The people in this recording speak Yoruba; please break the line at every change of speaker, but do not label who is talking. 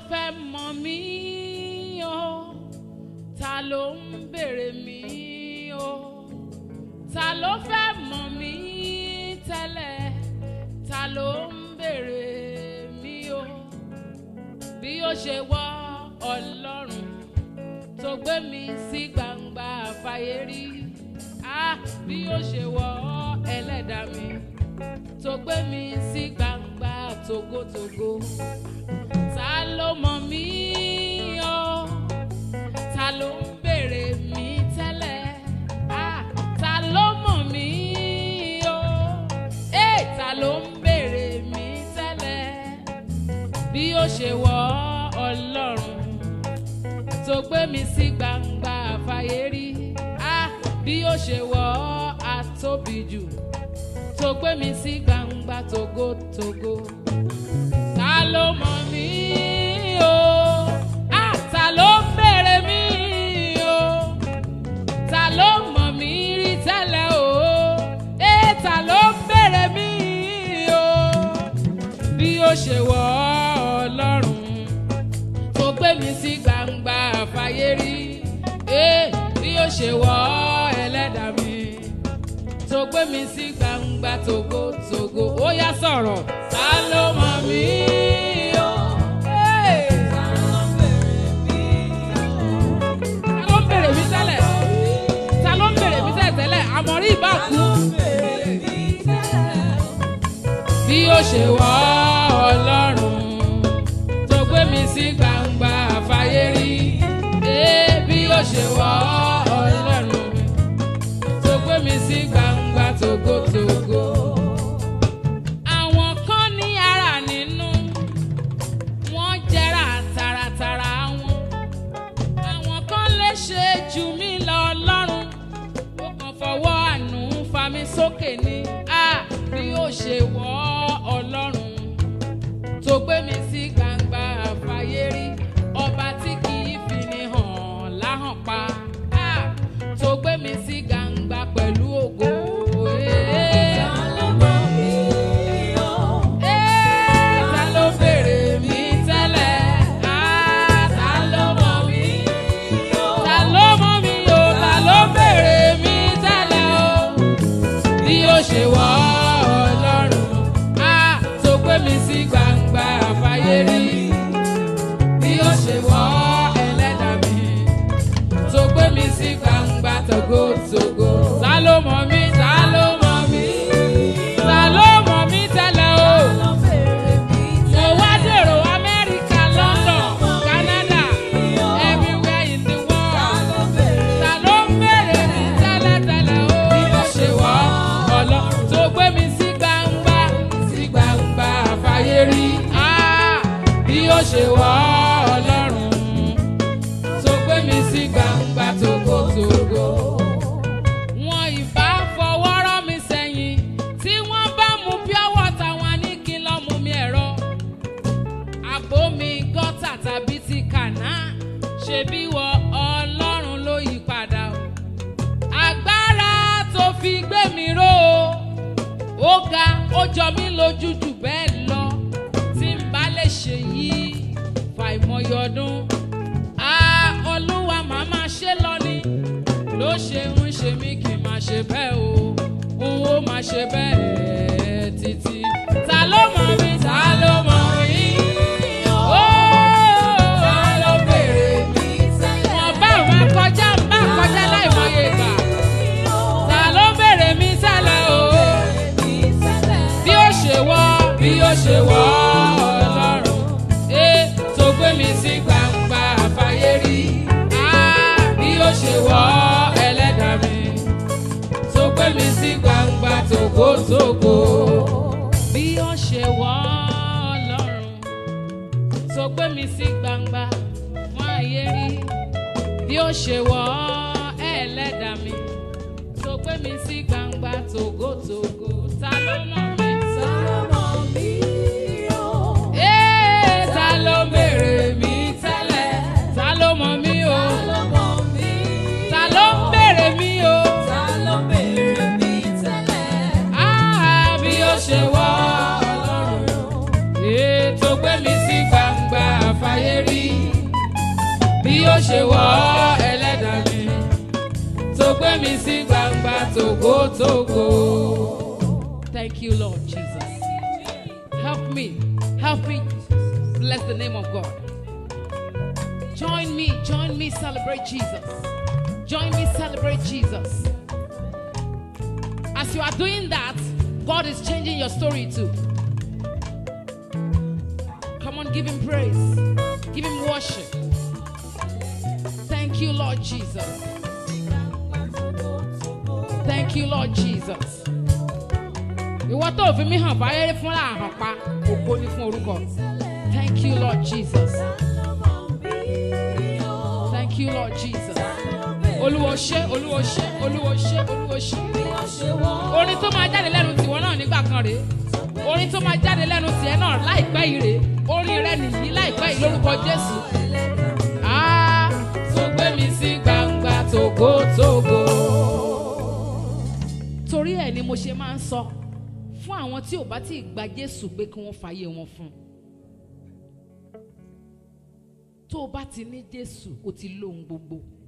fẹ́ mọ̀ mí o? Ta ló ń béèrè mí o? Ta ló fẹ́ mọ̀ mí tẹ́lẹ̀? Ta ló ń béèrè mí o? Bí ó ṣe wọ́ Ọlọ́run tó gbé mi sí gbangba fáyé rí. Bí ó ṣe wọ́ Ẹlẹ́dàá mi tó gbé mi sí gbangba tògótògó. Ta ló mọ̀ mí o? Ta ló ń béèrè mí tẹ́lẹ̀? Ta ló mọ̀ mí o? Ta ló ń béèrè mí tẹ́lẹ̀? Bí ó ṣe wọ́ Ọlọ́run tó gbé mi sí gbangba fáyé rí. Bí ó ṣe wọ́ Atóbijù tó gbé mi sí gbangba tògótògó. Ta ló mọ̀ mí o? Ta ló ń béèrè mí o? Ta ló mọ̀ mí rí tẹ́lẹ̀ o? Ta ló ń béèrè mí o? Bí ó ṣe wọ́ Ọlọ́run tó gbé mi sí gbangba fáyé rí. Bí ó ṣe wọ́ Ẹlẹ́dàá mi tó gbé mi sí gbangba tògótògó. Ó yá sọ̀rọ̀. Ta ló mọ̀ mí o? Ta ló ń béèrè mí tẹ́lẹ̀? Ta ló ń béèrè mí tẹ́lẹ̀? Àmọ̀rí ìbá kú. Bí ó ṣe wọ́ Ọlọ́run tó gbé mi sí gbangba fáyé rí. Bí ó ṣe wọ́ Ọlọ́run tó gbé mi sí gbangba tògótògó. Àwọn kan ní ara nínú, wọ́n jẹ́ra tààràtàrà wọn. Àwọn kan lè ṣe jù mí lọ, Ọlọ́run ó kàn fọwọ́ àánú fa mi sókè ní. Bí ó ṣe wọ́ Ọlọ́run tó gbé mi sí gbangba fáyé rí. Ọba tí kì í fi ni hàn láhàn pa. Tó gbé mi sí gbangba pẹ̀lú ògo. Ta ló mọ̀ mí o? Ta ló béèrè mí tẹ́lẹ̀? Ta ló mọ̀ mí o? Ta ló mọ̀ mí o? Ta ló béèrè mí tẹ́lẹ̀ o? Bí ó ṣe wọ́ Ọlọ́run tó gbé mi sí gbangba fáyé rí. Bí ó ṣe wọ́ Ẹlẹ́dàá mi tó gbé mi sí gbangba tògótògó. Ta ló mọ̀ mí? Ta ló mọ̀ mí? Ta ló mọ̀ mí tẹ́lẹ̀ o? Mo wá dèrò Amẹ́ríkà, London, Canada, everywhere in the world. Ta ló ń béèrè mí tẹ́lẹ̀ o? Bí ó ṣe wọ́ Ọlọ́run tó gbé mi sí gbangba fáyé rí. Bí ó ṣe wọ́ Ọlọ́run tó gbé mi sí gbangba tògótògó. Wọn ìbá fọwọ́ rọ́ mi sẹ́yìn, tí wọ́n bá mu pure water wọn ní kí n lọ mu mi ẹ̀rọ. Àbó mi gọ́tà tàbí ti kàná, ṣebí wọ Ọlọ́run ló yí padà. Agbára tó fi gbé mi ró ó ga, ó jọ mí lójú jù bẹ́ẹ̀ lọ. Tí n bá lè ṣe yìí fàìmọye ọdún, Olúwa màá máa ṣe lọ ni. Ló ṣe ń ṣe mí kí n máa ṣe bẹ́ẹ̀ o, n ó máa ṣe bẹ́ẹ̀ títí. Ta ló mọ̀ mí? Ta ló mọ̀ mí? Ta ló béèrè mí tẹ́lẹ̀? Wọ́n bá wọn kọjá láìmọye ìgbà. Ta ló béèrè mí tẹ́lẹ̀ o? Bí ó ṣe wọ́ Ọlọ́run tó gbé mi sí gbangba fáyé rí. Bí ó ṣe wọ́ Ẹlẹ́dàá mi tó gbé mi sí gbangba tògótògó. Bí ó ṣe wọ́ Ọlọ́run tó gbé mi sí gbangba fún ayé rí. Bí ó ṣe wọ́ Ẹlẹ́dàá mi tó gbé mi sí gbangba tògótògó. Ta ló mọ̀ mí? Ta ló mọ̀ mí o? Ta ló béèrè mí tẹ́lẹ̀? Ta ló mọ̀ mí o? Ta ló ń béèrè mí o? Ta ló béèrè mí tẹ́lẹ̀? Bí ó ṣe wọ́ Ọlọ́run tó gbé mi sí gbangba fáyé rí. mi sí gbangba tògótògó. Thank you, Lord Jesus. Help me bless the name of God. Join me, celebrate Jesus. Join me, celebrate Jesus. As you are doing that, God is changing your story too. Come on, give him praise. Give him worship. Thank you, Lord Jesus. Thank you, Lord Jesus. Thank you, Lord Jesus. Thank you, Lord Jesus. Olúwọṣé, Olúwọṣé, Olúwọṣé, Olúwọṣé. Orin tó máa jáde lẹ́nu tiwọn náà nígbà kan rèé. Orin tó máa jáde lẹ́nu tiẹ̀ náà láìpẹ́ yìí rèé. Orin rẹ nìyí láìpẹ́ yìí lórúkọ Jésù. Tó gbé mi sí gbangba tògótògó. Torí ẹ̀ ni mo ṣe máa ń sọ fún àwọn tí ò bá tí ì gba Jésù pé kí wọ́n fàyè wọn fún. Tó o bá ti ní Jésù, o ti lóhun gbogbo.